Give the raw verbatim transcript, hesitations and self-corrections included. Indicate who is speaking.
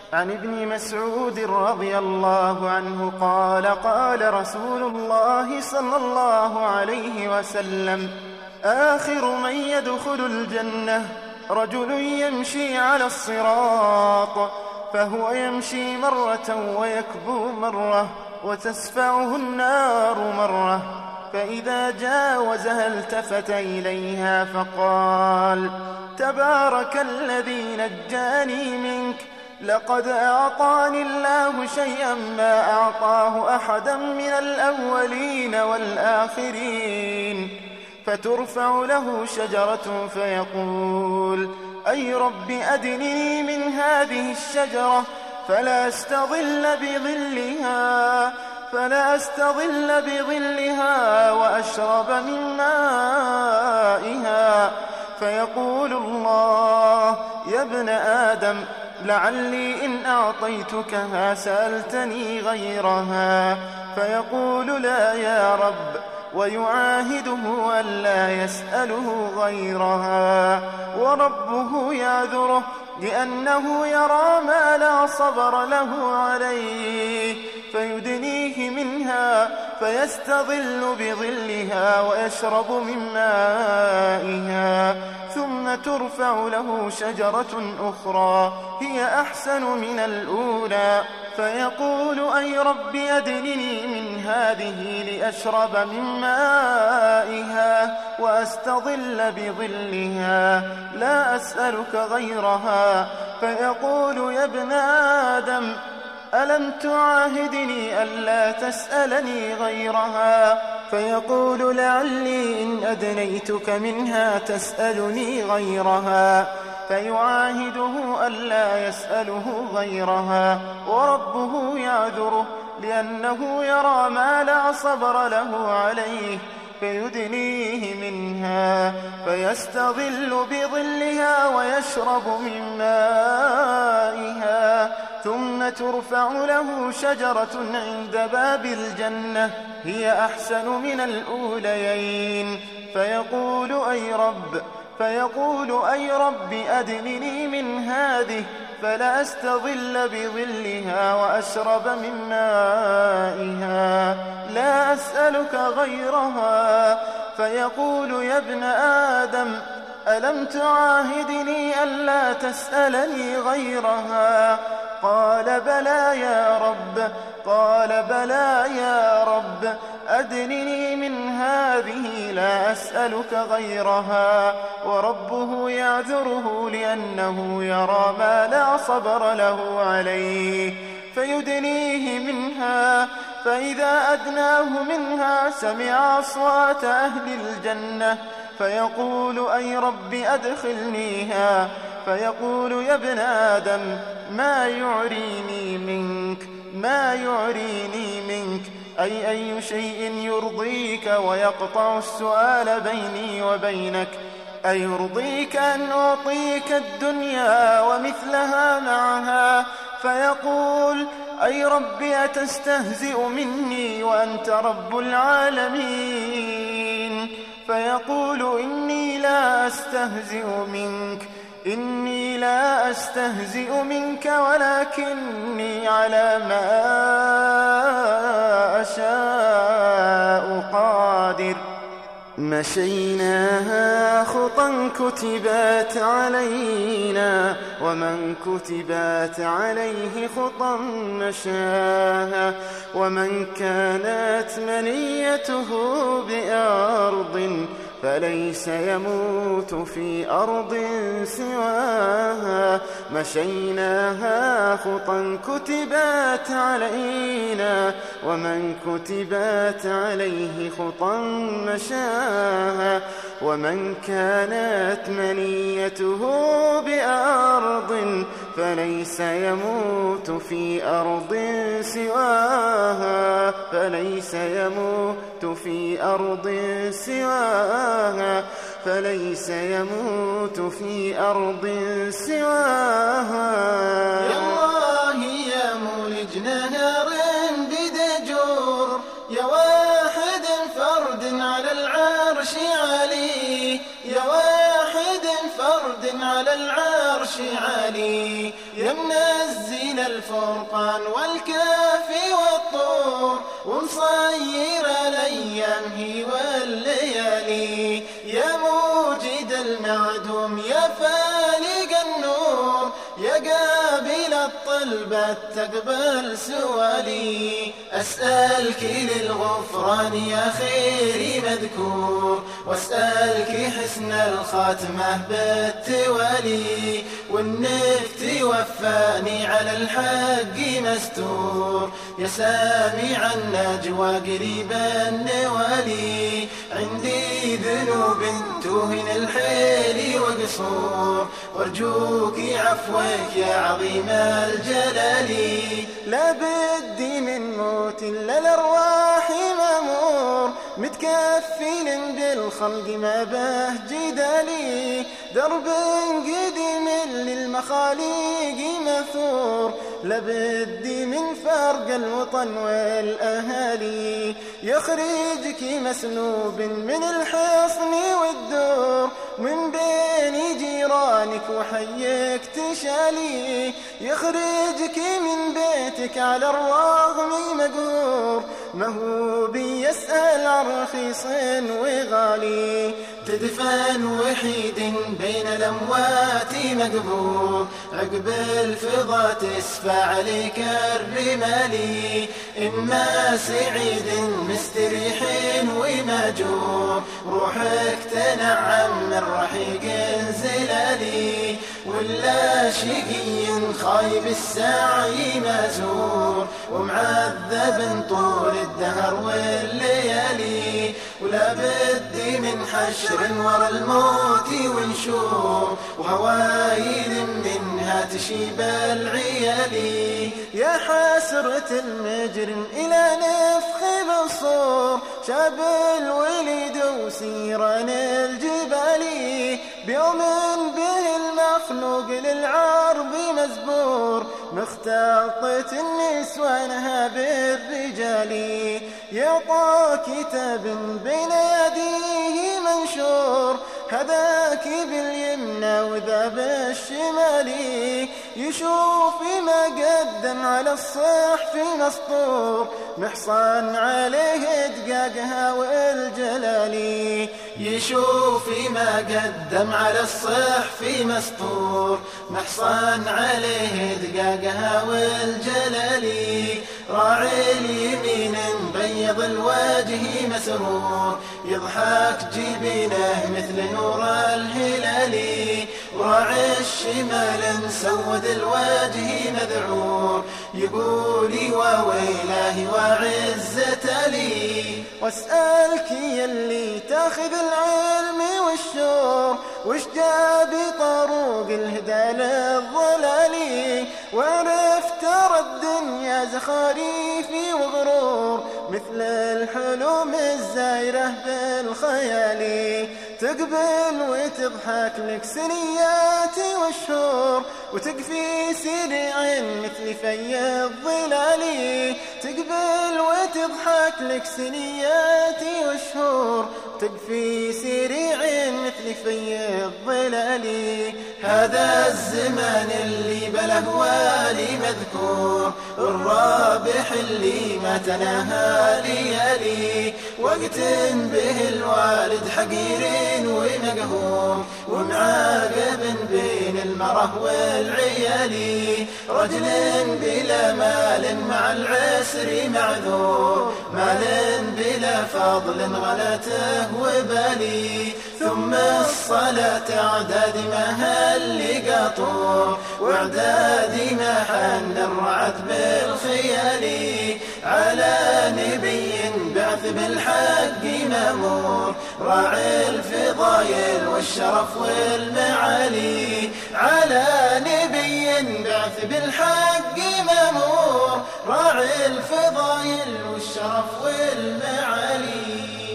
Speaker 1: عن ابن مسعود رضي الله عنه قال قال رسول الله صلى الله عليه وسلم: آخر من يدخل الجنة رجل يمشي على الصراط فهو يمشي مرة ويكبو مرة وتسفعه النار مرة، فإذا جاوزها التفت إليها فقال: تبارك الذي نجاني منك، لقد أعطاني الله شيئا ما أعطاه أحدا من الأولين والآخرين. فترفع له شجرة فيقول: أي رب أدنني من هذه الشجرة فلا أستظل بظلها فلا أستظل بظلها وأشرب من مائها. فيقول الله: يا ابن آدم، لعلي إن أعطيتكها سألتني غيرها. فيقول: لا يا رب، ويعاهده ألا يسأله غيرها، وربه يعذره لأنه يرى ما لا صبر له عليه، فيدنيه منها فيستظل بظلها ويشرب من مائها. ثم ترفع له شجرة أخرى هي أحسن من الأولى، فيقول: أي رب أدنني من هذه لأشرب من مائها وأستظل بظلها، لا أسألك غيرها. فيقول: يا ابن آدم، ألم تعاهدني ألا تسألني غيرها؟ فيقول: لعلي إن أدنيتك منها تسألني غيرها. فيعاهده ألا يسأله غيرها، وربه يعذره لأنه يرى ما لا صبر له عليه، فيدنيه منها فيستظل بظلها ويشرب من مائها. ثم ترفع له شجرة عند باب الجنة هي أحسن من الأوليين، فيقول: أي رب فيقول أي رب أدنني من هذه فلا أستظل بظلها وأشرب من مائها، لا أسألك غيرها. فيقول: يا ابن آدم، ألم تعاهدني ألا تسألني غيرها؟ قال: بلى يا رب. قال: بلى يا رب، أدنني من هذه لا أسألك غيرها. وربه يعذره لأنه يرى ما لا صبر له عليه، فيدنيه منها. فإذا أدناه منها سمع أصوات أهل الجنة، فيقول: أي رب أدخلنيها. فيقول: يا ابن آدم، ما يعريني منك ما يعريني منك أي أي شيء يرضيك ويقطع السؤال بيني وبينك؟ أيرضيك أن أعطيك الدنيا ومثلها معها؟ فيقول: أي رب أتستهزئ مني وأنت رب العالمين؟ فيقول: إني لا أستهزئ منك إني لا أستهزئ منك ولكني على ما أشاء قادر. مشيناها خطا كتبات علينا، ومن كتبات عليه خطا مشاها. ومن كانت منيته بأرض فليس يموت في أرض سواها. مشيناها خطا كتبات علينا، ومن كتبات عليه خطا مشاها. ومن كانت منيته بأرض فليس يموت في أرض سواها فليس يموت في أرض سواها فليس يموت في أرض سواها.
Speaker 2: يا الله يا مولج نهر بدجور، يا واحد فرد على العرش علي، يا واحد فرد على العرش علي، يا منزل الفرقان والكافي والطور، ومصير الأيام هي والليالي. يا موجد المعدوم يا فالق النور، يا قابل الطلبات تقبل سؤالي. أسألك للغفران يا خيري مذكور، واسألك حسن الخاتمة بالتوالي، وانك توفاني على الحق مستور. يا سامع النجوى قريب النوالي، عندي ذنوب توهن الحيل وقصور، وارجوك عفوك يا عظيم الجلال. لا بدي من موت الا الارواح مامور، متكفل بالخلق ما به جدالي. درب قديم للمخاليق مثور، لبدي من فرق الوطن والأهالي. يخرجك مسلوب من الحصن والدور، من بين جيرانك وحيك تشالي. يخرجك من بيتك على الرغم مقهور، ما هو بيسأل عن رخيص وغالي. تدفن وحيد بين الأموات مقبور، عقب الفضا تسفى عليك الرمالي. إما سعيد مستريح وماجور، روحك تنعم من رحيق زلالي. ولا شقي خايب السعي مازور، ومعذب طول الدهر والليالي. ولا بدي من حشر ورا الموت ونشور، وهوايل منها تشيب العيالي. يا حسرة المجرم إلى نفخ بالصور، شاب الوليد وسيران الجبالي. بيوم به المخلوق للعرب مزبور، مختلطة النسوانها بالرجال. يعطى كتاب بين يديه منشور، هذاك باليمنى وذا بالشمال. يشوف ما قدم على الصحف مسطور، محصن عليه دقاقها والجلالي. يشوف ما قدم على الصحف مسطور، محصن عليه دقاقها والجلالي. راعي اليمين بيض الوجه مسرور، يضحك جبينه مثل نور الهلالي. وراعي الشمال مسود الوجه مذعور، يقول وويله وعزة لي. واسألك يلي تاخذ العلم والشور، وش جاب طروق الهدى للضلالي. وعرف ترى الدنيا زخاريف وغرور، مثل الحلوم الزايرة بالخيالي. تقبل وتضحك لك سنيات والشهور، وتقفي سريع مثل في الظلال. تقبل وتضحك لك سنيات والشهور، تقفي سريع مثل في الظلال. هذا الزمان اللي بله والي مذكور، الرابح اللي ما تناهى ليالي. وقت به الوالد حقير ومقهور، ومعاقب بين المرأة والعيالي. رجل بلا مال مع العسر معذور، مال بلا فضل غلته وبالي. ثم الصلاة اعداد ما هل قطور، واعداد ما حن الرعد بالخيال. على نبي بعث بالحق مامور، راعي الفضايل والشرف والمعالي. على نبي بعث بالحق مامور، راعي الفضايل والشرف والمعالي.